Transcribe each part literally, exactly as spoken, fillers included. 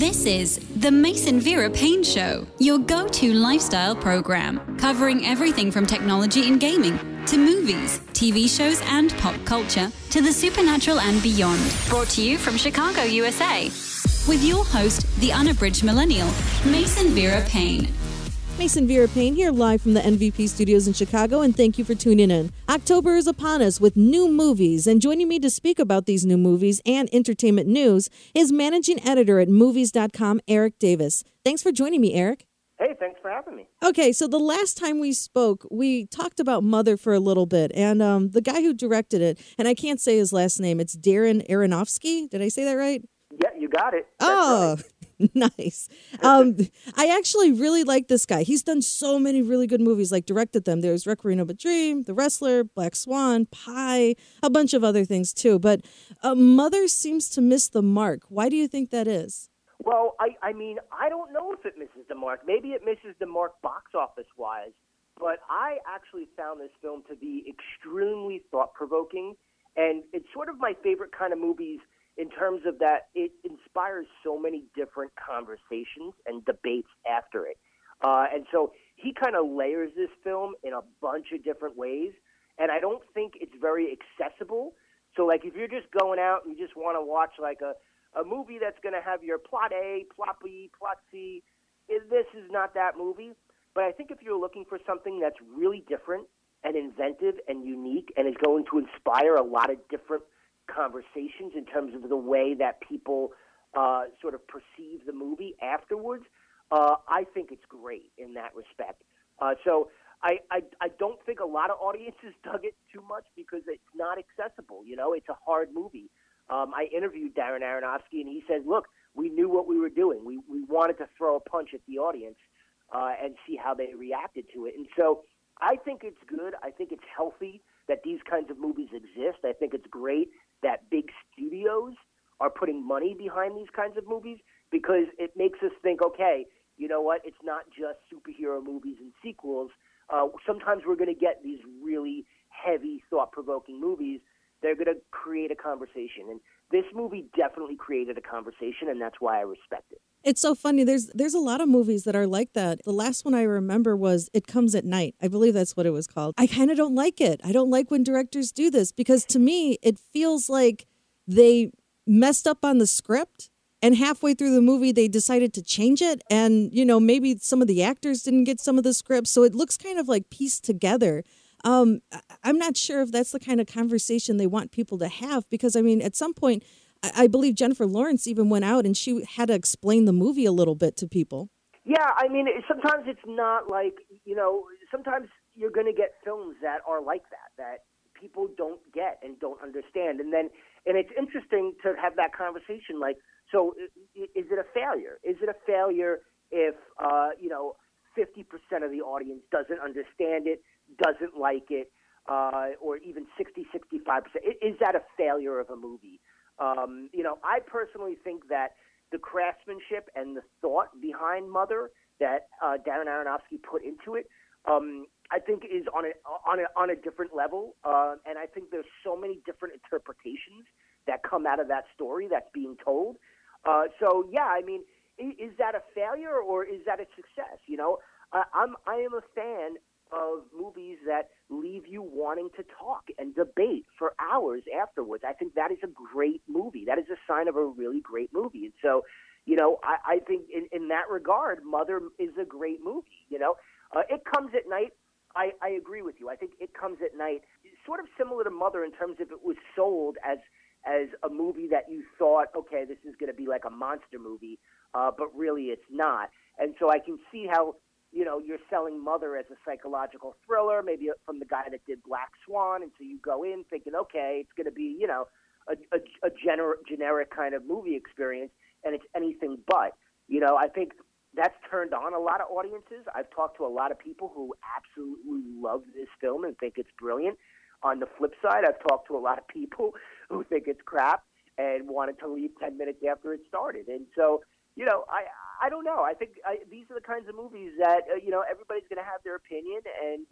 This is the Mason Vera Payne Show, your go-to lifestyle program, covering everything from technology and gaming to movies, T V shows, and pop culture to the supernatural and beyond. Brought to you from Chicago, U S A, with your host, the unabridged millennial, Mason Vera Payne. Mason Vera Payne here live from the N V P studios in Chicago, and thank you for tuning in. October is upon us with new movies, and joining me to speak about these new movies and entertainment news is managing editor at movies dot com, Eric Davis. Thanks for joining me, Eric. Hey, thanks for having me. Okay, so the last time we spoke, we talked about Mother for a little bit, and um, the guy who directed it, and I can't say his last name, it's Darren Aronofsky. Did I say that right? Yeah, you got it. That's oh, right. Nice. Um, I actually really like this guy. He's done so many really good movies, like directed them. There's Requiem of a Dream, The Wrestler, Black Swan, Pie, a bunch of other things too. But uh, Mother seems to miss the mark. Why do you think that is? Well, I, I mean, I don't know if it misses the mark. Maybe it misses the mark box office-wise. But I actually found this film to be extremely thought-provoking. And it's sort of my favorite kind of movies in terms of that it inspires so many different conversations and debates after it. Uh, and so he kind of layers this film in a bunch of different ways, and I don't think it's very accessible. So, like, if you're just going out and you just want to watch, like, a, a movie that's going to have your plot A, plot B, plot C, this is not that movie. But I think if you're looking for something that's really different and inventive and unique and is going to inspire a lot of different conversations in terms of the way that people uh, sort of perceive the movie afterwards, uh, I think it's great in that respect. Uh, so I, I I don't think a lot of audiences dug it too much because it's not accessible. You know, it's a hard movie. Um, I interviewed Darren Aronofsky, and he said, look, we knew what we were doing. We, we wanted to throw a punch at the audience uh, and see how they reacted to it. And so I think it's good. I think it's healthy that these kinds of movies exist. I think it's great that big studios are putting money behind these kinds of movies because it makes us think, okay, you know what, it's not just superhero movies and sequels. Uh, sometimes we're going to get these really heavy, thought-provoking movies. They're going to create a conversation. And this movie definitely created a conversation, and that's why I respect it. It's so funny. There's there's a lot of movies that are like that. The last one I remember was It Comes at Night. I believe that's what it was called. I kind of don't like it. I don't like when directors do this because to me, it feels like they messed up on the script and halfway through the movie, they decided to change it. And, you know, maybe some of the actors didn't get some of the scripts. So it looks kind of like pieced together. Um, I'm not sure if that's the kind of conversation they want people to have because, I mean, at some point, I believe Jennifer Lawrence even went out and she had to explain the movie a little bit to people. Yeah, I mean, sometimes it's not like, you know, sometimes you're going to get films that are like that, that people don't get and don't understand. And then, and it's interesting to have that conversation like, so is it a failure? Is it a failure if, uh, you know, fifty percent of the audience doesn't understand it, doesn't like it, uh, or even sixty, sixty-five percent? Is that a failure of a movie? Um, you know, I personally think that the craftsmanship and the thought behind Mother that uh, Darren Aronofsky put into it, um, I think is on a on a on a different level, uh, and I think there's so many different interpretations that come out of that story that's being told. Uh, so yeah, I mean, is, is that a failure or is that a success? You know, I, I'm I am a fan of movies that leave you wanting to talk and debate for hours afterwards. I think that is a great movie. That is a sign of a really great movie. And so, you know, I, I think in, in that regard, Mother is a great movie. You know, uh, It Comes at Night, I, I agree with you. I think It Comes at Night is sort of similar to Mother in terms of it was sold as as a movie that you thought, okay, this is going to be like a monster movie, uh, but really it's not. And so I can see how, you know, you're selling Mother as a psychological thriller, maybe from the guy that did Black Swan, and so you go in thinking, okay, it's going to be, you know, a, a, a gener- generic kind of movie experience, and it's anything but. You know, I think that's turned on a lot of audiences. I've talked to a lot of people who absolutely love this film and think it's brilliant. On the flip side, I've talked to a lot of people who think it's crap and wanted to leave ten minutes after it started. And so, you know, I I don't know. I think I, these are the kinds of movies that, uh, you know, everybody's going to have their opinion. And, um,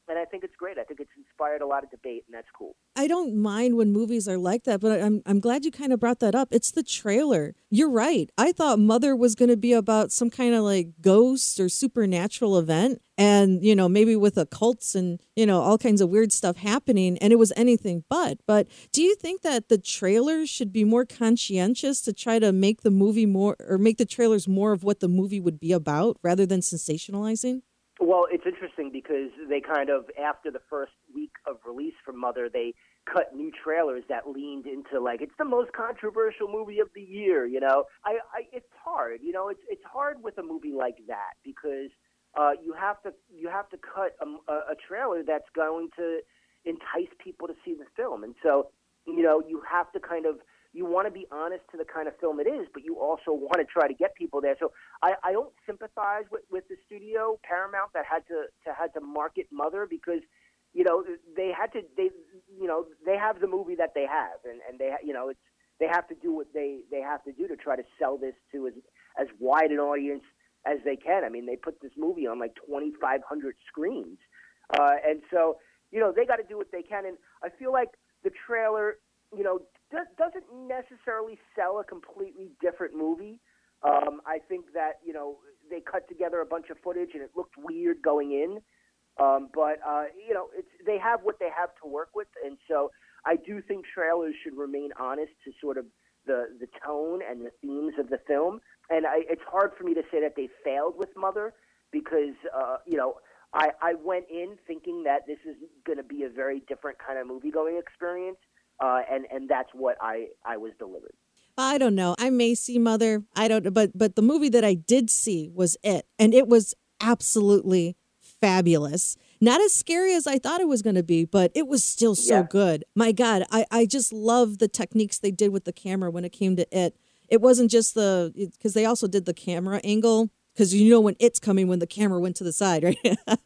and I think it's great. I think it's inspired a lot of debate, and that's cool. I don't mind when movies are like that, but I'm I'm glad you kind of brought that up. It's the trailer. You're right. I thought Mother was going to be about some kind of like ghost or supernatural event, and you know maybe with occults and you know all kinds of weird stuff happening, and it was anything but. But do you think that the trailers should be more conscientious to try to make the movie more or make the trailers more of what the movie would be about rather than sensationalizing? Well, it's interesting because they kind of, after the first week of release for Mother, they cut new trailers that leaned into, like, it's the most controversial movie of the year, you know? I, I It's hard, you know? It's it's hard with a movie like that because uh, you have to you have to cut a, a trailer that's going to entice people to see the film. And so, you know, you have to kind of, you want to be honest to the kind of film it is, but you also want to try to get people there. So I, I don't sympathize with, with the studio, Paramount, that had to, to had to market Mother because, you know, they had to, they, you know, they have the movie that they have, and, and they, you know, it's, they have to do what they, they have to do to try to sell this to as, as wide an audience as they can. I mean, they put this movie on like twenty-five hundred screens. Uh, and so, you know, they got to do what they can. And I feel like the trailer, you know, doesn't necessarily sell a completely different movie. Um, I think that, you know, they cut together a bunch of footage and it looked weird going in. Um, but, uh, you know, it's, they have what they have to work with. And so I do think trailers should remain honest to sort of the, the tone and the themes of the film. And I, it's hard for me to say that they failed with Mother because, uh, you know, I, I went in thinking that this is going to be a very different kind of movie-going experience. Uh, and, and that's what I, I was delivered. I don't know. I may see Mother. I don't but but the movie that I did see was It. And it was absolutely fabulous. Not as scary as I thought it was going to be, but it was still so yeah. good. My God, I, I just love the techniques they did with the camera when it came to It. It wasn't just the, because they also did the camera angle. Because you know when it's coming when the camera went to the side, right?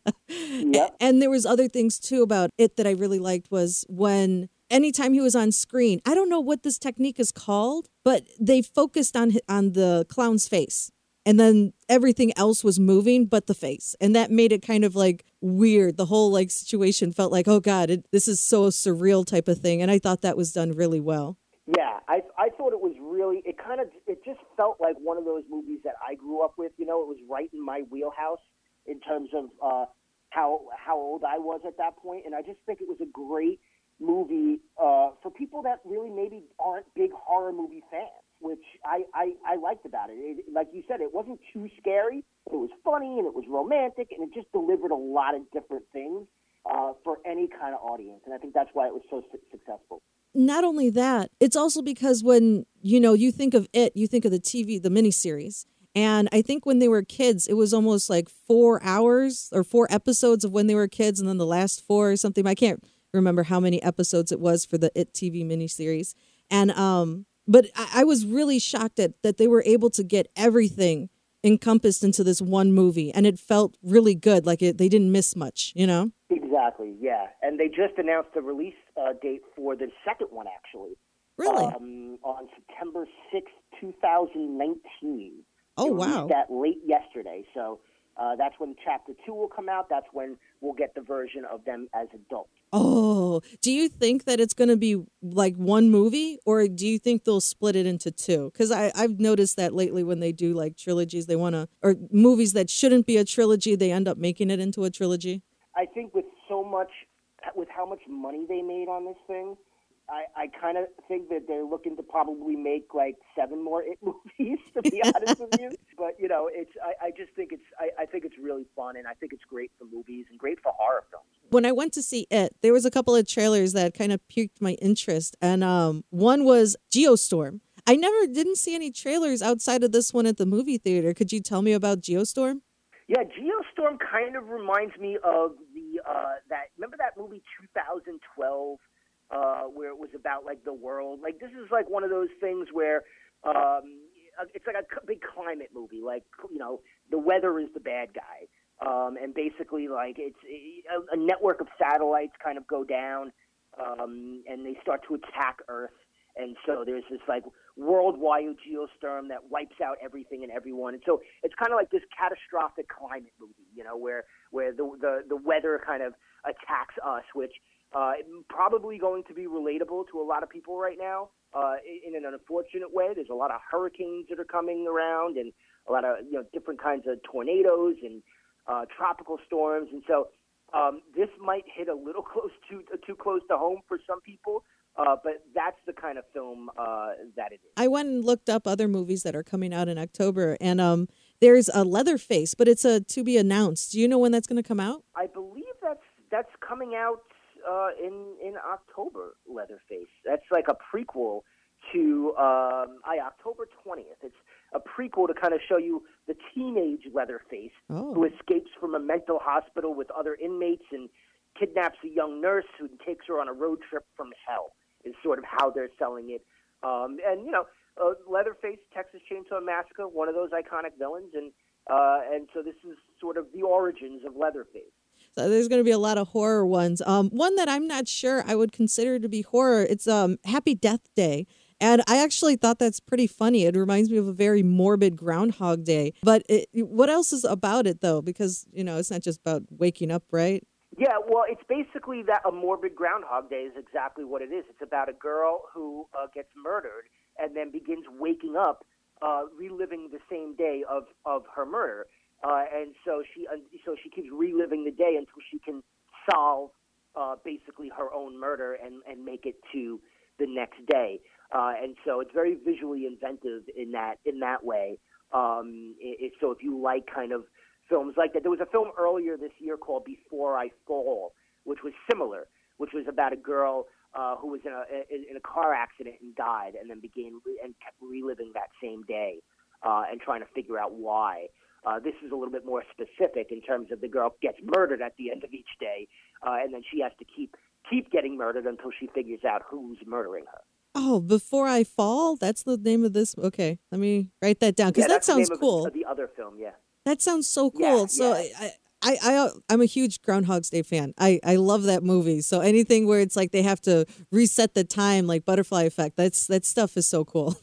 Yep. And there was other things too about It that I really liked was when anytime he was on screen, I don't know what this technique is called, but they focused on on the clown's face. And then everything else was moving but the face. And that made it kind of like weird. The whole like situation felt like, oh God, it, this is so surreal type of thing. And I thought that was done really well. Yeah, I I thought it was really, it kind of, it just felt like one of those movies that I grew up with. You know, it was right in my wheelhouse in terms of uh, how how old I was at that point. And I just think it was a great movie uh, for people that really maybe aren't big horror movie fans, which I, I, I liked about it. it. Like you said, it wasn't too scary. It was funny and it was romantic and it just delivered a lot of different things uh, for any kind of audience. And I think that's why it was so su- successful. Not only that, it's also because when, you know, you think of It, you think of the T V, the miniseries. And I think when they were kids, it was almost like four hours or four episodes of when they were kids. And then the last four or something. I can't remember how many episodes it was for the It T V miniseries. And, um, but I, I was really shocked at that they were able to get everything encompassed into this one movie. And it felt really good. Like it, they didn't miss much, you know? Exactly, yeah. And they just announced the release uh, date for the second one, actually. Really? Um, on September sixth, twenty nineteen. Oh, They wow. released that late yesterday. So uh, that's when Chapter two will come out. That's when we'll get the version of them as adults. Oh, do you think that it's going to be like one movie or do you think they'll split it into two? Because I've noticed that lately when they do like trilogies, they want to, or movies that shouldn't be a trilogy, they end up making it into a trilogy. I think with so much, with how much money they made on this thing, I, I kind of think that they're looking to probably make like seven more It movies, to be honest with you. But you know, it's I, I just think it's I, I think it's really fun, and I think it's great for movies and great for horror films. When I went to see It, there was a couple of trailers that kind of piqued my interest, and um, one was Geostorm. I never didn't see any trailers outside of this one at the movie theater. Could you tell me about Geostorm? Yeah, Geostorm kind of reminds me of the uh, that remember that movie two thousand twelve. Uh, where it was about like the world. Like this is like one of those things where um, it's like a c- big climate movie. Like you know, the weather is the bad guy, um, and basically like it's a, a network of satellites kind of go down, um, and they start to attack Earth. And so there's this like worldwide geostorm that wipes out everything and everyone. And so it's kind of like this catastrophic climate movie, you know, where where the the, the weather kind of attacks us, which uh, probably going to be relatable to a lot of people right now uh, in an unfortunate way. There's a lot of hurricanes that are coming around and a lot of, you know, different kinds of tornadoes and uh, tropical storms. And so um, this might hit a little close to too close to home for some people. Uh, but that's the kind of film uh, that it is. I went and looked up other movies that are coming out in October, and um, there's a Leatherface, but it's a to be announced. Do you know when that's going to come out? I believe that's that's coming out uh, in in October. Leatherface. That's like a prequel to um, I, October twentieth. It's a prequel to kind of show you the teenage Leatherface oh. who escapes from a mental hospital with other inmates and kidnaps a young nurse who takes her on a road trip from hell. Is sort of how they're selling it. Um, and, you know, uh, Leatherface, Texas Chainsaw Massacre, one of those iconic villains. And uh, and so this is sort of the origins of Leatherface. So there's going to be a lot of horror ones. Um, one that I'm not sure I would consider to be horror, it's um, Happy Death Day. And I actually thought that's pretty funny. It reminds me of a very morbid Groundhog Day. But it, what else is about it, though? Because, you know, it's not just about waking up, right? Yeah, well, it's basically that a morbid Groundhog Day is exactly what it is. It's about a girl who uh, gets murdered and then begins waking up, uh, reliving the same day of, of her murder, uh, and so she uh, so she keeps reliving the day until she can solve uh, basically her own murder and, and make it to the next day. Uh, and so it's very visually inventive in that in that way. Um, it, it, so if you like kind of films like that. There was a film earlier this year called Before I Fall, which was similar, which was about a girl uh, who was in a in a car accident and died, and then began and kept reliving that same day uh, and trying to figure out why. Uh, this is a little bit more specific in terms of the girl gets murdered at the end of each day, uh, and then she has to keep keep getting murdered until she figures out who's murdering her. Oh, Before I Fall? That's the name of this? Okay, let me write that down, because yeah, that sounds the name cool. Of the other film, yeah. That sounds so cool. Yeah, so yeah. I, I, I, I'm a huge Groundhog's Day fan. I, I love that movie. So anything where it's like they have to reset the time, like Butterfly Effect, that's that stuff is so cool.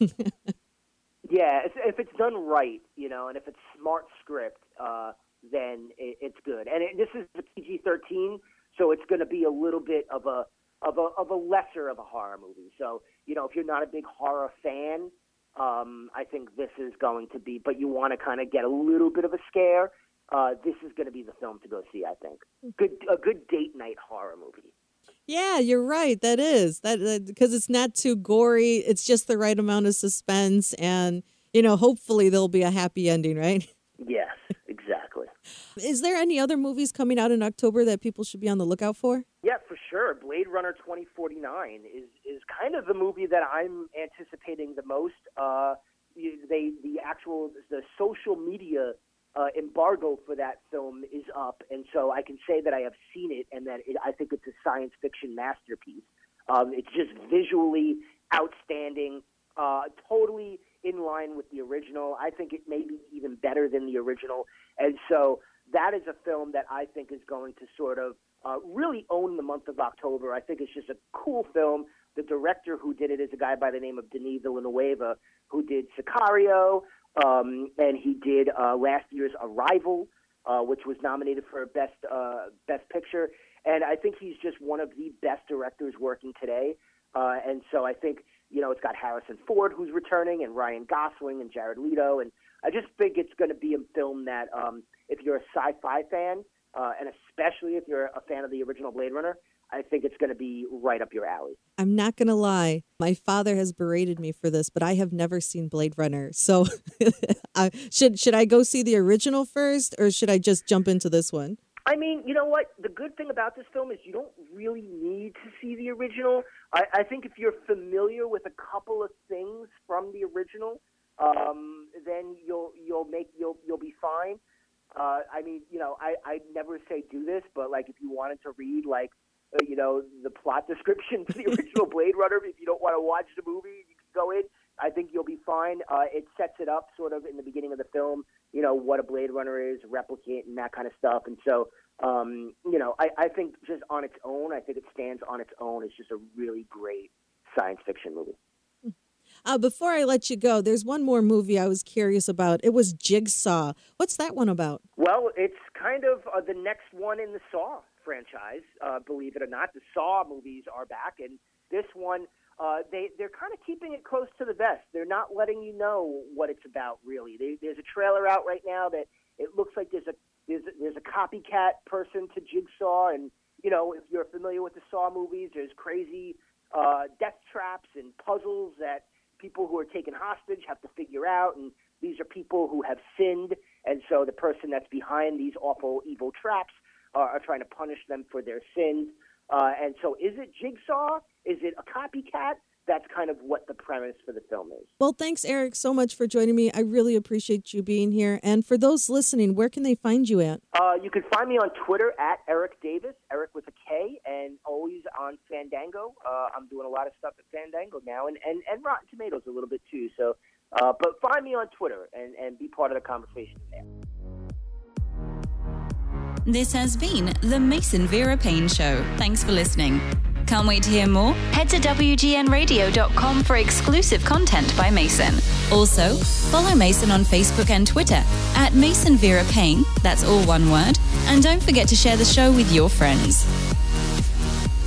Yeah, if, if it's done right, you know, and if it's smart script, uh, then it, it's good. And it, this is the P G thirteen, so it's going to be a little bit of a of a of a lesser of a horror movie. So, you know, if you're not a big horror fan, um, I think this is going to be. But you want to kind of get a little bit of a scare. Uh, this is going to be the film to go see. I think good a good date night horror movie. Yeah, you're right. That is that because it's not too gory. It's just the right amount of suspense, and you know, hopefully there'll be a happy ending, right? Yes, exactly. Is there any other movies coming out in October that people should be on the lookout for? Yeah, for sure. Blade Runner twenty forty-nine is is kind of the movie that I'm anticipating the most. Uh, they the actual the social media uh, embargo for that film is up, and so I can say that I have seen it, and that it, I think it's a science fiction masterpiece. Um, it's just visually outstanding, uh, totally in line with the original. I think it may be even better than the original, and so that is a film that I think is going to sort of uh, really own the month of October. I think it's just a cool film. The director who did it is a guy by the name of Denis Villeneuve, who did Sicario, um, and he did uh, last year's Arrival, uh, which was nominated for Best uh, Best Picture. And I think he's just one of the best directors working today. Uh, and so I think, you know, it's got Harrison Ford who's returning, and Ryan Gosling and Jared Leto. And I just think it's going to be a film that um, if you're a sci-fi fan, uh, and especially if you're a fan of the original Blade Runner, I think it's going to be right up your alley. I'm not going to lie. My father has berated me for this, but I have never seen Blade Runner. So uh, should should I go see the original first, or should I just jump into this one? I mean, you know what? The good thing about this film is you don't really need to see the original. I, I think if you're familiar with a couple of things from the original, um, then you'll you'll make you'll you'll be fine. Uh, I mean, you know, I I never say do this, but like if you wanted to read like uh, you know the plot description to the original Blade Runner, if you don't want to watch the movie, you can go in. I think you'll be fine. Uh, it sets it up sort of in the beginning of the film, you know, what a Blade Runner is, replicant, and that kind of stuff. And so, um, you know, I, I think just on its own, I think it stands on its own. It's just a really great science fiction movie. Uh, before I let you go, there's one more movie I was curious about. It was Jigsaw. What's that one about? Well, it's kind of uh, the next one in the Saw franchise, uh, believe it or not. The Saw movies are back, and this one, uh, they, they're kind of keeping it close to the vest. They're not letting you know what it's about, really. They, there's a trailer out right now that it looks like there's a, there's a, there's a copycat person to Jigsaw, and, you know, if you're familiar with the Saw movies, there's crazy uh, death traps and puzzles that people who are taken hostage have to figure out, and these are people who have sinned, and so the person that's behind these awful, evil traps uh, are trying to punish them for their sins. Uh, and so is it Jigsaw? Is it a copycat? That's kind of what the premise for the film is. Well, thanks, Eric, so much for joining me. I really appreciate you being here. And for those listening, where can they find you at? Uh, you can find me on Twitter at Eric Davis, Eric with a K, and always on Fandango. Uh, I'm doing a lot of stuff at Fandango now, and, and, and Rotten Tomatoes a little bit too. So, uh, but find me on Twitter and, and be part of the conversation there. This has been the Mason Vera Payne Show. Thanks for listening. Can't wait to hear more? Head to W G N radio dot com for exclusive content by Mason. Also, follow Mason on Facebook and Twitter at Mason Vera Payne, that's all one word, and don't forget to share the show with your friends.